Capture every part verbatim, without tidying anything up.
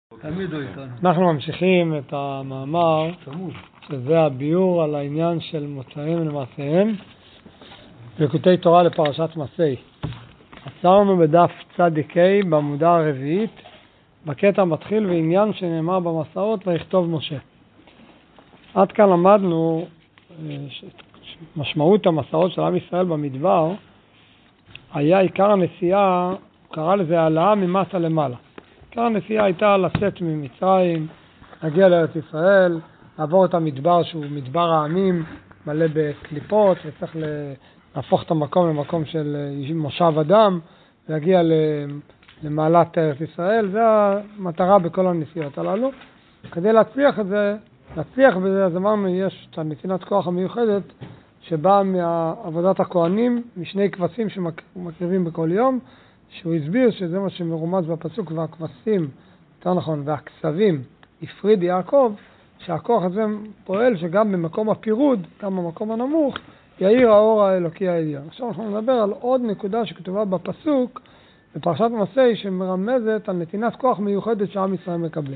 אנחנו ממשיכים את המאמר, שזה הביור על העניין של מוצאים למעשיהם, בליקוטי תורה לפרשת מסעי. עצרנו בדף צדיקי בעמודה הרביעית, בקטע מתחיל ועניין שנאמר במסעות ויכתוב משה. עד כאן למדנו משמעות המסעות של עם ישראל במדבר, היה עיקר הנסיעה, קרא לזה העלאה ממטה למעלה. עיקר הנסיעה הייתה לצאת ממצרים, להגיע לארץ ישראל, לעבור את המדבר שהוא מדבר העמים, מלא בקליפות, וצריך להפוך את המקום למקום של מושב אדם, להגיע למעלת ארץ ישראל. זה המטרה בכל הנסיעות הללו. כדי להצליח את זה, להצליח בזה, אז אמרנו, יש את הנתינת כוח המיוחדת, שבאה מעבודת הכהנים, משני כבשים שמקריבים בכל יום, שהוא הסביר שזה מה שמרומז בפסוק, והכבשים, יותר נכון, והכסבים, הפריד יעקב, שהכוח הזה פועל שגם במקום הפירוד, גם במקום הנמוך, יאיר האור האלוקי העליון. עכשיו אנחנו נדבר על עוד נקודה שכתובה בפסוק, בפרשת מסעי, שמרמזת על נתינת כוח מיוחדת שעם ישראל מקבלים.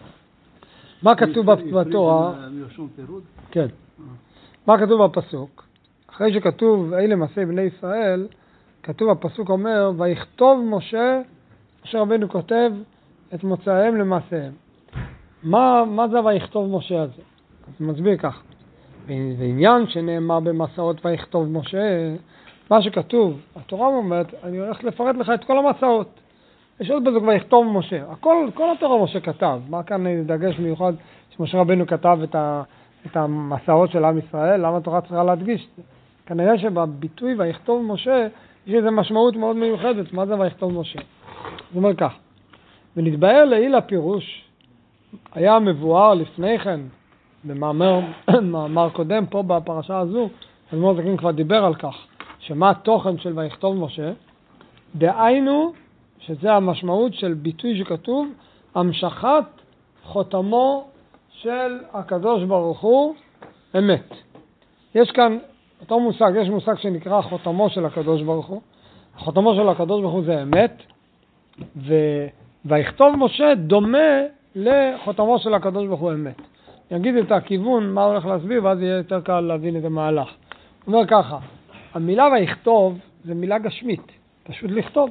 מה כתוב בתורה? כן. מה כתוב בפסוק? אחרי שכתוב אלה מסעי בני ישראל, כתוב הפסוק אומר, ויכתוב משה, משה רבינו כותב את מוצאיהם למעשיהם. מה, מה זה ויכתוב משה הזה? אני מסביר כך. זה עניין שנאמר במסעות ויכתוב משה, מה שכתוב, התורה אומרת, אני הולך לפרט לך את כל המסעות. יש עוד בזה ויכתוב משה. הכל, כל התורה משה כתב. מה כאן דגש מיוחד שמשה רבינו כתב את, ה, את המסעות של עם ישראל? למה התורה צריכה להדגיש? כנראה שבביטוי ויכתוב משה, יש איזו משמעות מאוד מיוחדת. מה זה ויכתוב משה? זאת אומרת כך. ונתבהר לעיל הפירוש, היה מבואר לפני כן, במאמר מאמר קודם פה בפרשה הזו, אדמו"ר זקן כבר דיבר על כך, שמה התוכן של ויכתוב משה, דהיינו שזה המשמעות של ביטוי שכתוב, המשכת חותמו של הקדוש ברוך הוא אמת. יש כאן אותו מושג, יש מושג שנקרא חותמו של הקדוש ברוך הוא. החותמו של הקדוש ברוך הוא זה אמת, ו... ויכתוב משה דומה לחותמו של הקדוש ברוך הוא אמת. אני אגיד את הכיוון, מה הולך להסביר, ואז יהיה יותר קל להבין את המהלך. הוא אומר ככה, המילה ויכתוב זה מילה גשמית, פשוט לכתוב.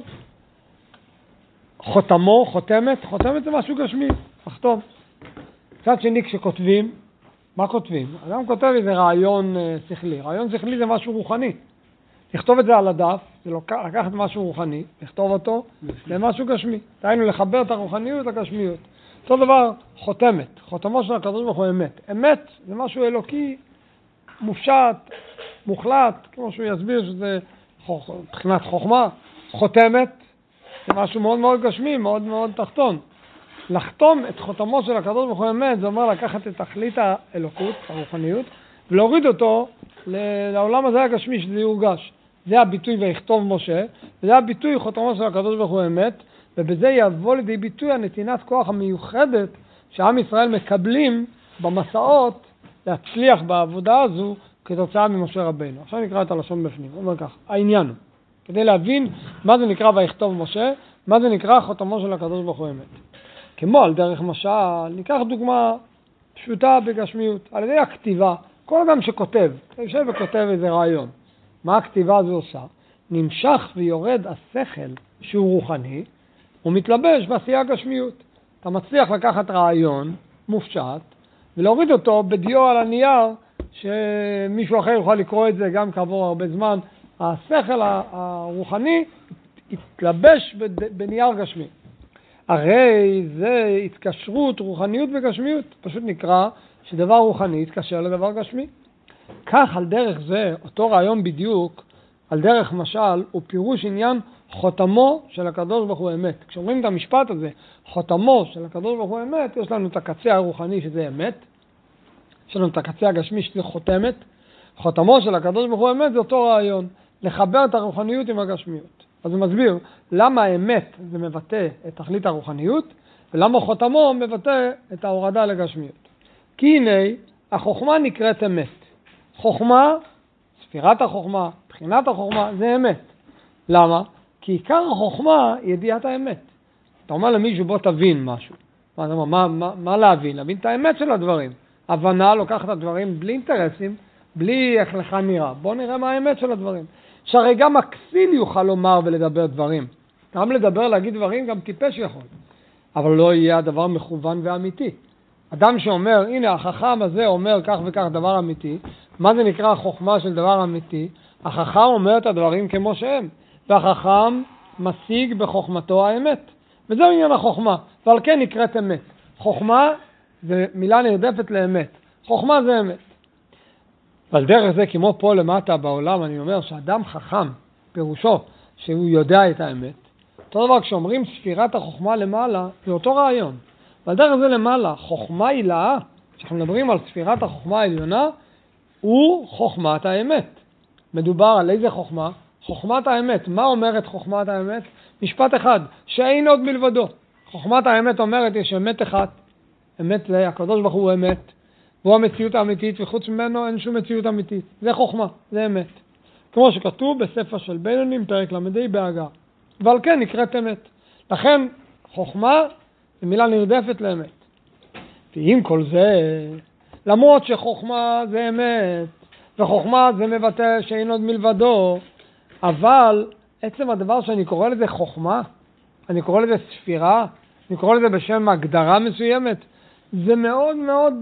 חותמו, חותמת, חותמת זה משהו גשמי, לכתוב. קצת שני כשכותבים, מה כותבים? אדם כותב איזה רעיון שכלי. רעיון שכלי זה משהו רוחני. לכתוב את זה על הדף, זה לקחת משהו רוחני, לכתוב אותו, זה משהו גשמי. דהיינו לחבר את הרוחניות לגשמיות. אותו דבר, חותמת. חותמו של הקדוש ברוך הוא אמת. אמת זה משהו אלוקי, מופשט, מוחלט, כמו שהוא יסביר שזה מבחינת חוכמה. חותמת זה משהו מאוד מאוד גשמי, מאוד מאוד תחתון. לחתום את חותמו של הקדוש ברוך הוא אמת, זה אומר לקחת את תכלית האלוקות, הרוחניות, ולהוריד אותו לעולם הזה הגשמי שזה יורגש. זה הביטוי ויכתוב משה, וזה הביטוי חותמו של הקדוש ברוך הוא אמת, ובזה יבוא לידי ביטוי הנתינת כוח המיוחדת שעם ישראל מקבלים במסעות להצליח בעבודה הזו כתוצאה ממשה רבינו. עכשיו נקרא את הלשון בפנים. הוא אומר כך, העניין הוא, כדי להבין מה זה נקרא ויכתוב משה, מה זה נקרא חותמו של הקדוש ברוך הוא אמת. כמו על דרך משל, ניקח דוגמה פשוטה בגשמיות, על ידי הכתיבה, כל אדם שכותב, יושב וכותב איזה רעיון, מה הכתיבה הזו עושה? נמשך ויורד השכל שהוא רוחני, הוא מתלבש בעשייה הגשמיות. אתה מצליח לקחת רעיון מופשט, ולהוריד אותו בדיו על הנייר, שמישהו אחר יוכל לקרוא את זה גם כעבור הרבה זמן. השכל הרוחני יתלבש בנייר גשמי. הרי זה התקשרות רוחניות וגשמיות. פשוט נקרא שדבר רוחני יתקשר לדבר גשמי. כך על דרך זה, אותו רעיון בדיוק, על דרך משל, הוא פירוש עניין חותמו של הקדוש ברוך הוא אמת. כשאומרים את המשפט הזה, חותמו של הקדוש ברוך הוא אמת, יש לנו את הקצה הרוחני שזה אמת, יש לנו את הקצה הגשמי שזה חותמת. חותמו של הקדוש ברוך הוא אמת זה אותו רעיון, לחבר את הרוחניות עם הגשמיות. אז הוא מסביר למה האמת זה מבטא את תכלית הרוחניות, ולמה חותמו מבטא את ההורדה לגשמיות. כי הנה, החוכמה נקראת אמת. חוכמה, ספירת החוכמה, בחינת החוכמה, זה אמת. למה? כי עיקר החוכמה היא ידיעת האמת. אתה אומר למישהו בוא תבין משהו. מה, מה, מה, מה להבין? להבין את האמת של הדברים. הבנה לוקחת את הדברים בלי אינטרסים, בלי איך לך נראה. בוא נראה מה האמת של הדברים. שהרי גם הכסיל יוכל לומר ולדבר דברים. גם לדבר, להגיד דברים, גם טיפש יכול. אבל לא יהיה הדבר מכוון ואמיתי. אדם שאומר, הנה החכם הזה אומר כך וכך דבר אמיתי, מה זה נקרא החוכמה של דבר אמיתי? החכם אומר את הדברים כמו שהם, והחכם משיג בחוכמתו האמת. וזהו עניין החוכמה, ועל כן נקראת אמת. חוכמה זה מילה נרדפת לאמת. חוכמה זה אמת. ועל דרך זה, כמו פה למטה בעולם, אני אומר שאדם חכם, פירושו שהוא יודע את האמת. אותו דבר כשאומרים ספירת החוכמה למעלה, זה אותו רעיון. ועל דרך זה למעלה, חוכמה הילאה, כשאנחנו מדברים על ספירת החוכמה העליונה, הוא חוכמת האמת. מדובר על איזה חוכמה? חוכמת האמת. מה אומרת חוכמת האמת? משפט אחד, שאין עוד מלבדו. חוכמת האמת אומרת, יש אמת אחת. אמת זה, הקדוש ברוך הוא אמת. והוא המציאות האמיתית, וחוץ ממנו אין שום מציאות אמיתית. זה חוכמה, זה אמת. כמו שכתוב בספר של בינונים, פרק למדי בהגה. ועל כן נקראת אמת. לכן, חוכמה זה מילה נרדפת לאמת. ועם כל זה, למרות שחוכמה זה אמת, וחוכמה זה מבטא שאין עוד מלבדו, אבל עצם הדבר שאני קורא לזה חוכמה, אני קורא לזה ספירה, אני קורא לזה בשם הגדרה מסוימת, זה מאוד מאוד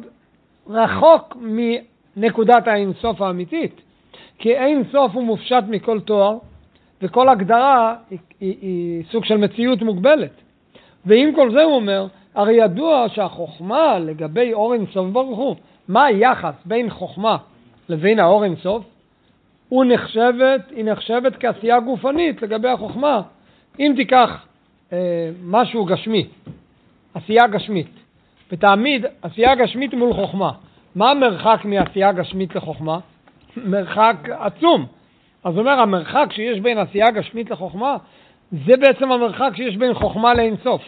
רחוק מנקודת האינסוף האמיתית. כי אינסוף הוא מופשט מכל תואר, וכל הגדרה היא, היא, היא סוג של מציאות מוגבלת. ועם כל זה הוא אומר, הרי ידוע שהחוכמה לגבי אור אינסוף ברוך הוא, מה היחס בין חוכמה לבין האור אינסוף? הוא נחשבת, היא נחשבת כעשייה גופנית לגבי החוכמה. אם תיקח אה, משהו גשמי, עשייה גשמית, ותעמיד עשייה גשמית מול חוכמה, מה המרחק מעשייה גשמית לחוכמה? מרחק עצום. אז אומר, המרחק שיש בין עשייה גשמית לחוכמה, זה בעצם המרחק שיש בין חוכמה לאינסוף.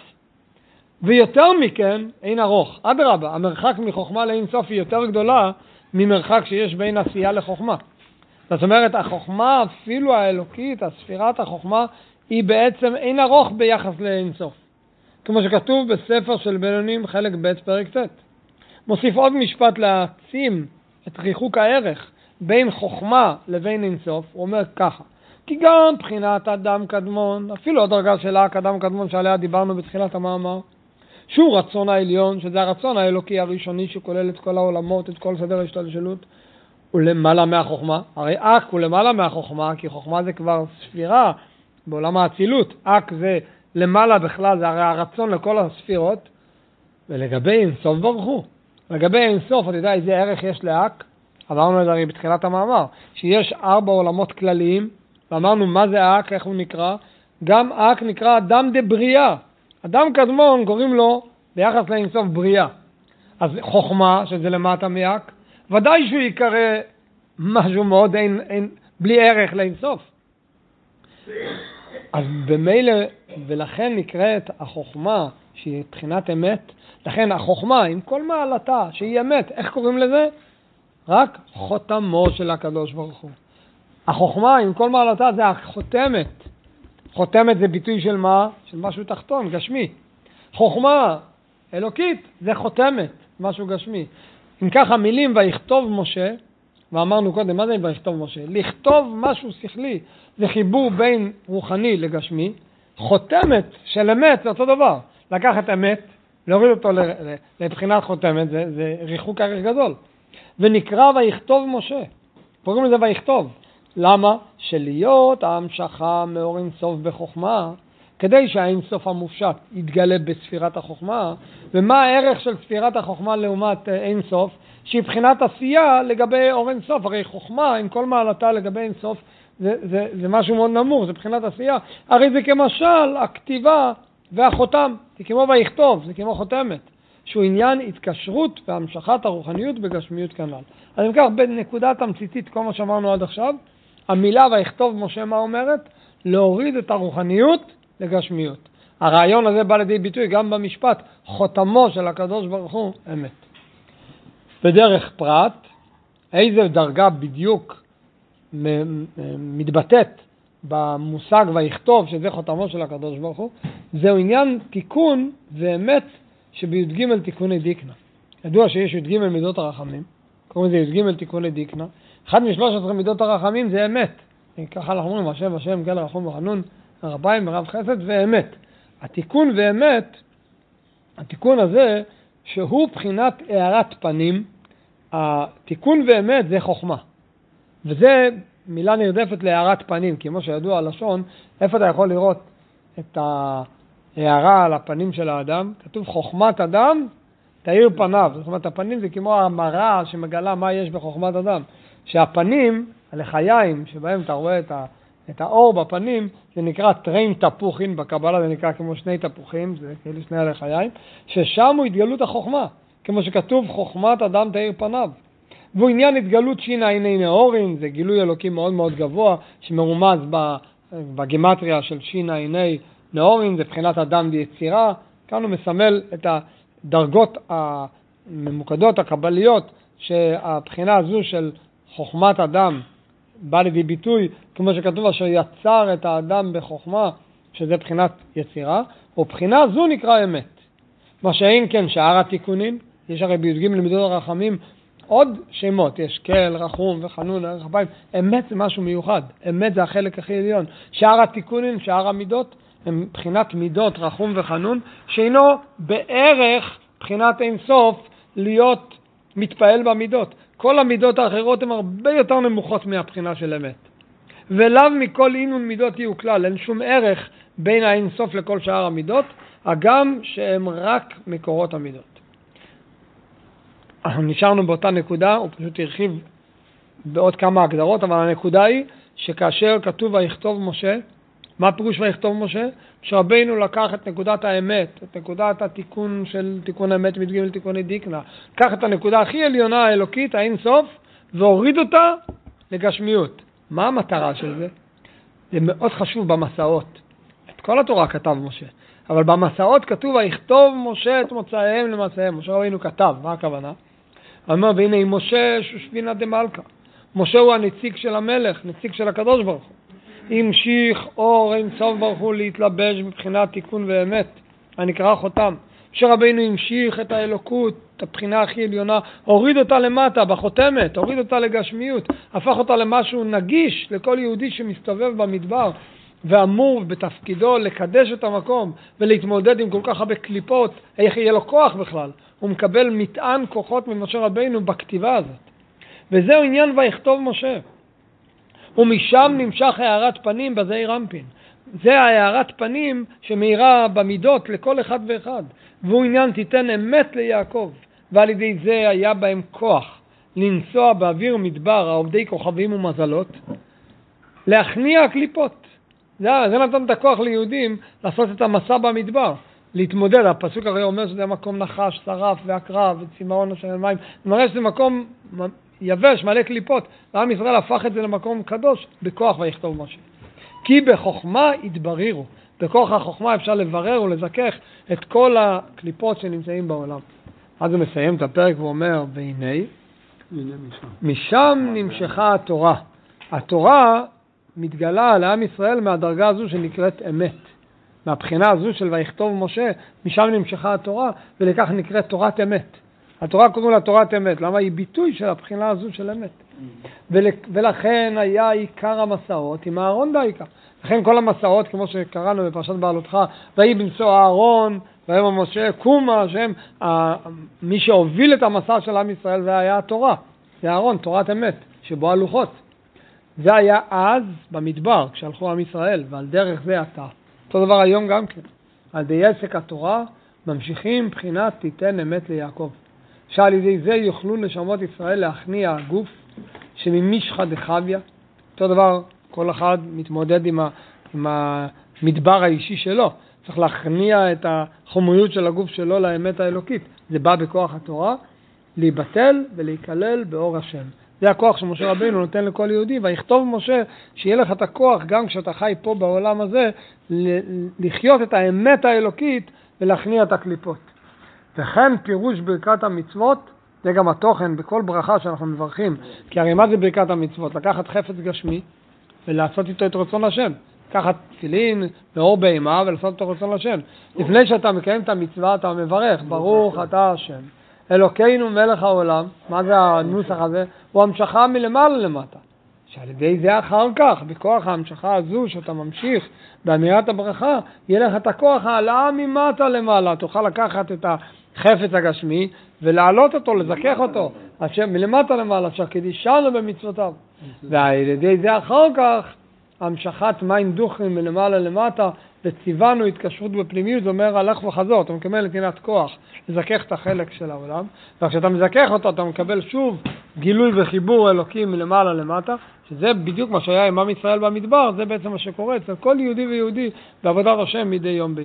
ויותר מכן, אין ארוך. אדרבה, המרחק מחוכמה לאינסוף היא יותר גדולה ממרחק שיש בין עשייה לחוכמה. זאת אומרת, החוכמה, אפילו האלוקית, הספירת החוכמה, היא בעצם אין ארוך ביחס לאינסוף. כמו שכתוב בספר של בינונים, חלק ב' פרק ט'. מוסיף עוד משפט להעצים את ריחוק הערך בין חוכמה לבין אינסוף. הוא אומר ככה, כי גם בחינת אדם קדמון, אפילו הדרגה שלה, אדם קדמון שעליה דיברנו בתחילת המאמר, שהוא רצון העליון, שזה הרצון האלוקי הראשוני שכולל את כל העולמות, את כל סדר השתלשלות, הוא למעלה מהחוכמה. הרי אק הוא למעלה מהחוכמה, כי חוכמה זה כבר ספירה בעולם האצילות. אק זה למעלה בכלל, זה הרי הרצון לכל הספירות. ולגבי אינסוף ברוך הוא, לגבי אינסוף, אתה יודע איזה ערך יש לאק? אמרנו את זה הרי בתחילת המאמר, שיש ארבע עולמות כלליים, ואמרנו מה זה אק, איך הוא נקרא? גם אק נקרא אדם דבריאה. אדם קדמון קוראים לו ביחס לאינסוף בריאה. אז חוכמה, שזה למטה מאק, ודאי שהוא יקרא משהו מאוד אין, אין, בלי ערך לאינסוף. אז במילא, ולכן נקראת החוכמה שהיא בחינת אמת, לכן החוכמה עם כל מעלתה שהיא אמת, איך קוראים לזה? רק חותמו של הקדוש ברוך הוא. החוכמה עם כל מעלתה זה החותמת. חותמת זה ביטוי של מה? של משהו תחתון, גשמי. חוכמה אלוקית זה חותמת, משהו גשמי. אם ככה מילים ויכתוב משה, ואמרנו קודם, מה זה ויכתוב משה? לכתוב משהו שכלי, זה חיבור בין רוחני לגשמי. חותמת של אמת זה אותו דבר. לקחת אמת, להוריד אותו לבחינת חותמת, זה, זה ריחוק ערך גדול. ונקרא ויכתוב משה. קוראים לזה ויכתוב. למה? שלהיות ההמשכה מאור אינסוף בחוכמה, כדי שהאינסוף המופשט יתגלה בספירת החוכמה. ומה הערך של ספירת החוכמה לעומת אינסוף? שהיא בחינת עשייה לגבי אור אינסוף. הרי חוכמה עם כל מעלתה לגבי אינסוף זה, זה, זה משהו מאוד נמוך, זה בחינת עשייה. הרי זה כמשל הכתיבה והחותם, זה כמו ויכתוב, זה כמו חותמת, שהוא עניין התקשרות והמשכת הרוחניות בגשמיות כנ"ל. אז אם כך, בנקודה תמציתית, כל מה שאמרנו עד עכשיו, המילה ויכתוב משה מה אומרת? להוריד את הרוחניות לגשמיות. הרעיון הזה בא לידי ביטוי גם במשפט, חותמו של הקדוש ברוך הוא אמת. בדרך פרט, איזה דרגה בדיוק מתבטאת במושג ויכתוב, שזה חותמו של הקדוש ברוך הוא, זהו עניין תיקון ואמת שבי"ג תיקוני דיקנה. ידוע שיש י"ג מידות הרחמים, קוראים לזה י"ג תיקוני דיקנה. אחד משלוש עשרה מידות הרחמים זה אמת. ככה אנחנו אומרים, השם, השם, גל רחום וחנון, רביים, רב חסד ואמת. התיקון ואמת, התיקון הזה, שהוא בחינת הערת פנים, התיקון ואמת זה חוכמה. וזה מילה נרדפת להערת פנים, כמו שידוע הלשון, איפה אתה יכול לראות את ההערה על הפנים של האדם? כתוב חוכמת אדם, תאיר פניו. זאת אומרת, הפנים זה כמו המראה שמגלה מה יש בחוכמת אדם. שהפנים, הלחיים, שבהם אתה רואה את, ה, את האור בפנים, זה נקרא טרין תפוחין, בקבלה זה נקרא כמו שני תפוחים, זה כאילו שני הלחיים, ששם הוא התגלות החוכמה, כמו שכתוב חוכמת אדם תאיר פניו. והוא עניין התגלות שינה עיני נאורין, זה גילוי אלוקי מאוד מאוד גבוה, שמרומז בגימטריה של שינה עיני נאורין, זה בחינת אדם ביצירה. כאן הוא מסמל את הדרגות הממוקדות, הקבליות, שהבחינה הזו של חוכמת אדם בא לידי ביטוי, כמו שכתוב אשר יצר את האדם בחוכמה, שזה בחינת יצירה, ובחינה זו נקרא אמת. מה שאין כן שאר התיקונים, יש הרי בי"ג למידות הרחמים עוד שמות, יש קל, רחום וחנון, ערך אפיים. אמת זה משהו מיוחד, אמת זה החלק הכי עליון. שאר התיקונים, שאר המידות, הם בחינת מידות רחום וחנון, שאינו בערך בחינת אין סוף להיות מתפעל במידות. כל המידות האחרות הן הרבה יותר נמוכות מהבחינה של אמת. ולאו מכל אינון מידות יהיו כלל, אין שום ערך בין האין סוף לכל שאר המידות, הגם שהם רק מקורות המידות. אנחנו נשארנו באותה נקודה, הוא פשוט הרחיב בעוד כמה הגדרות, אבל הנקודה היא שכאשר כתוב ויכתוב משה, מה פירוש ויכתוב משה? שרבינו לקח את נקודת האמת, את נקודת התיקון של תיקון האמת מתגיל לתיקוני דיקנה, לקח את הנקודה הכי עליונה האלוקית, האין סוף, והוריד אותה לגשמיות. מה המטרה של זה? זה מאוד חשוב במסעות. את כל התורה כתב משה, אבל במסעות כתוב ויכתוב משה את מוצאיהם למעשיהם. משה רבינו כתב, מה הכוונה? אמר, והנה משה שושבינה דמלכה. משה הוא הנציג של המלך, נציג של הקדוש ברוך הוא. המשיך אור אין סוף ברוך הוא להתלבש מבחינת תיקון ואמת, הנקרא חותם. שרבינו המשיך את האלוקות, את הבחינה הכי עליונה, הוריד אותה למטה בחותמת, הוריד אותה לגשמיות, הפך אותה למשהו נגיש לכל יהודי שמסתובב במדבר, ואמור בתפקידו לקדש את המקום ולהתמודד עם כל כך הרבה קליפות. איך יהיה לו כוח בכלל? הוא מקבל מטען כוחות ממשה רבינו בכתיבה הזאת. וזהו עניין ויכתוב משה. ומשם נמשך הערת פנים בזעיר רמפין. זה הערת פנים שמאירה במידות לכל אחד ואחד. והוא עניין תיתן אמת ליעקב. ועל ידי זה היה בהם כוח לנסוע באוויר מדבר העובדי כוכבים ומזלות, להכניע קליפות. זה, זה נתן את הכוח ליהודים לעשות את המסע במדבר, להתמודד. הפסוק הרי אומר שזה מקום נחש, שרף ועקרב וצימאון אשר מים. זה מראה שזה מקום יבש, מלא קליפות. ועם ישראל הפך את זה למקום קדוש בכוח ויכתוב משה. כי בחוכמה התברירו. בכוח החוכמה אפשר לברר ולזכך את כל הקליפות שנמצאים בעולם. אז הוא מסיים את הפרק ואומר, והנה, משם נמשכה התורה. התורה מתגלה לעם ישראל מהדרגה הזו שנקראת אמת. מהבחינה הזו של ויכתוב משה, משם נמשכה התורה, ולכך נקראת תורת אמת. התורה קוראים לה תורת אמת, למה היא ביטוי של הבחינה הזו של אמת. ולכן היה עיקר המסעות עם הארון בעיקר. לכן כל המסעות, כמו שקראנו בפרשת בעלותך, ויהי בנשוא הארון, ויאמר משה קומה, שהם מי שהוביל את המסע של עם ישראל, זה היה התורה. זה הארון, תורת אמת, שבו הלוחות. זה היה אז במדבר, כשהלכו עם ישראל, ועל דרך זה אתה. אותו דבר היום גם כן. על די עסק התורה, ממשיכים בחינת תיתן אמת ליעקב. שעל ידי זה יוכלו נשמות ישראל להכניע הגוף, שממשחא דחביא. אותו דבר, כל אחד מתמודד עם, ה, עם המדבר האישי שלו. צריך להכניע את החומריות של הגוף שלו לאמת האלוקית. זה בא בכוח התורה, להיבטל ולהיכלל באור השם. זה הכוח שמשה רבינו נותן לכל יהודי, ויכתוב משה שיהיה לך את הכוח גם כשאתה חי פה בעולם הזה, לחיות את האמת האלוקית ולהכניע את הקליפות. וכן פירוש ברכת המצוות, זה גם התוכן בכל ברכה שאנחנו מברכים. כי הרי מה זה ברכת המצוות? לקחת חפץ גשמי ולעשות איתו את רצון השם. לקחת תפילין, מאור בהמה ולעשות אותו רצון לשם. לפני שאתה מקיים את המצווה אתה מברך, ברוך אתה השם. אלוקינו מלך העולם, מה זה הנוסח הזה? הוא המשכה מלמעלה למטה. שעל ידי זה אחר כך, בכוח ההמשכה הזו שאתה ממשיך באמירת הברכה, יהיה לך את הכוח העלאה ממטה למעלה. תוכל לקחת את החפץ הגשמי ולהעלות אותו, לזכך אותו, אשר מלמטה למעלה, אשר קדישנו במצוותיו. ועל ידי זה אחר כך, המשכת מים דוחים מלמעלה למטה, וציוונו התקשרות בפנימיות, זה אומר הלך וחזור, אתה מקבל נתינת כוח, לזכך את החלק של העולם, וכשאתה מזכך אותו, אתה מקבל שוב גילוי וחיבור אלוקים מלמעלה למטה, שזה בדיוק מה שהיה עם עם ישראל במדבר, זה בעצם מה שקורה אצל כל יהודי ויהודי בעבודת השם מדי יום ביום.